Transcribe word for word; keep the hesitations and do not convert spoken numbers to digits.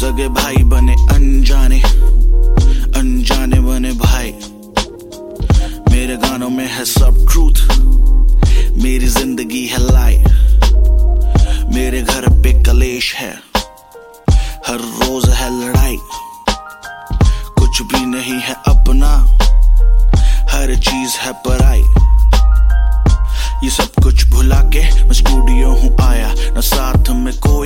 सगे भाई बने अनजाने, अनजाने बने भाई। मेरे गानों में है सब ट्रूथ, मेरी जिंदगी है लाई। मेरे घर पे कलेश है, हर रोज है लड़ाई। कुछ भी नहीं है अपना, हर चीज है पराई। ये सब कुछ भुला के मैं स्टूडियो हूँ आया, न साथ में कोई